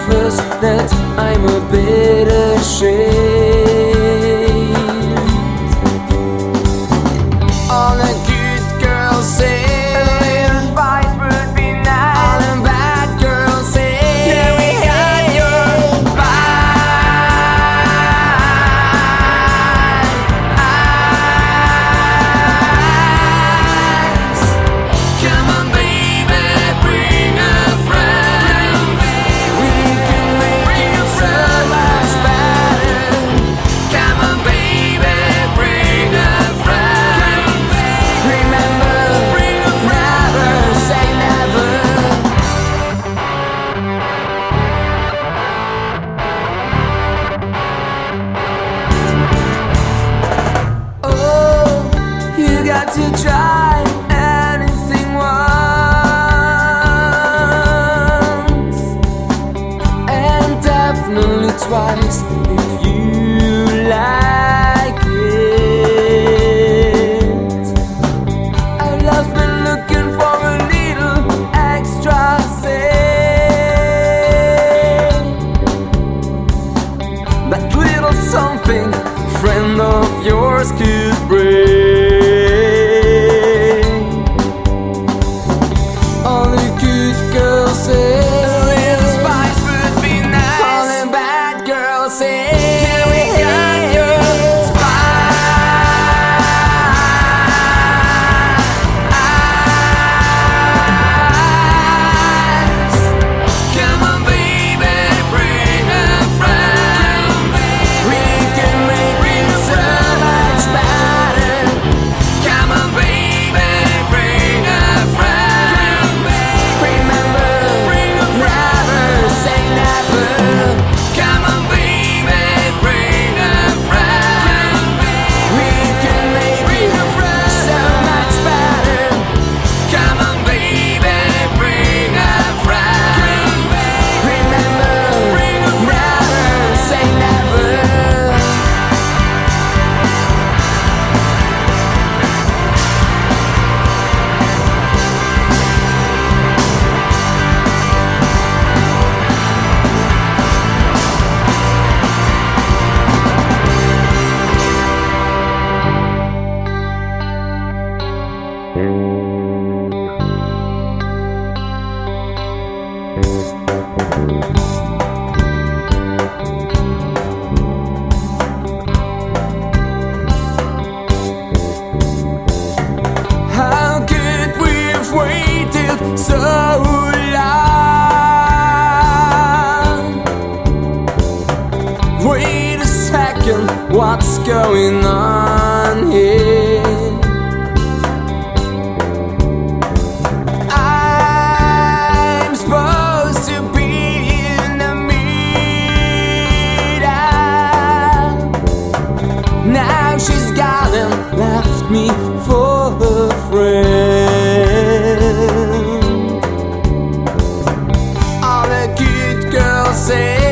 confess that I'm a bit ashamed. All the good girls say advice would be nice. All the bad girls say yeah, we got your eyes. Come on, baby, bring a friend. We can make it so much better. Come on, baby, bring a friend. Remember, never say never. Oh, you got to try anything once, and definitely twice if you like it. Our love's been looking for a little extra say, that little something a friend of yours could bring. All the good girls say a little spice would be nice. All the bad girls say yeah, we got your spice. Come on, baby, bring a friend. We can make it so much better. Come on, baby, bring a friend. Remember, never say never. Come on, baby, bring a friend. We can make it so much better. Come on, baby, bring a friend. Remember, never say never. How could we have waited so long? Wait a second, what's going on here? I'm supposed to be in the middle. Now she's gone and left me for her friend. All the good girls say